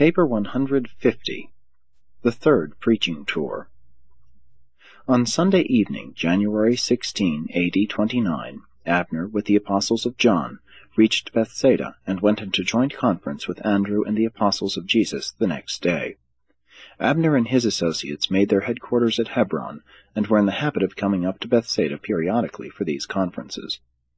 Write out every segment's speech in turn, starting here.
Paper 150. The Third Preaching Tour. On Sunday evening, January 16, A.D. 29, Abner, with the apostles of John, reached Bethsaida and went into joint conference with Andrew and the apostles of Jesus the next day. Abner and his associates made their headquarters at Hebron, and were in the habit of coming up to Bethsaida periodically for these conferences.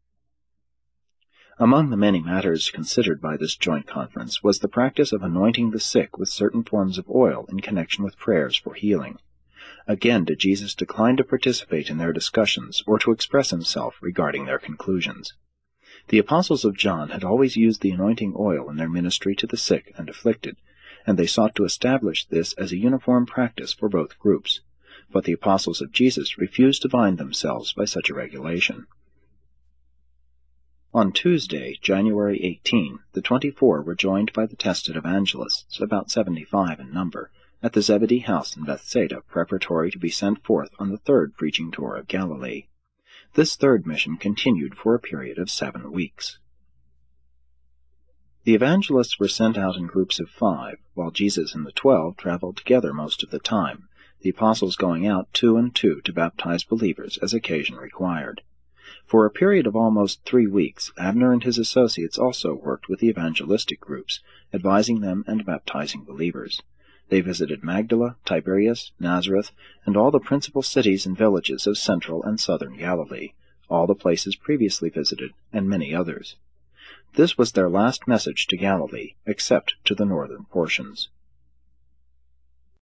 Among the many matters considered by this joint conference was the practice of anointing the sick with certain forms of oil in connection with prayers for healing. Again did Jesus decline to participate in their discussions or to express himself regarding their conclusions. The apostles of John had always used the anointing oil in their ministry to the sick and afflicted, and they sought to establish this as a uniform practice for both groups. But the apostles of Jesus refused to bind themselves by such a regulation. On Tuesday, January 18, the 24 were joined by the tested evangelists, about 75 in number, at the Zebedee house in Bethsaida, preparatory to be sent forth on the third preaching tour of Galilee. This third mission continued for a period of 7 weeks. The evangelists were sent out in groups of 5, while Jesus and the 12 traveled together most of the time, the apostles going out 2 and 2 to baptize believers as occasion required. For a period of almost 3 weeks, Abner and his associates also worked with the evangelistic groups, advising them and baptizing believers. They visited Magdala, Tiberias, Nazareth, and all the principal cities and villages of central and southern Galilee, all the places previously visited, and many others. This was their last message to Galilee, except to the northern portions.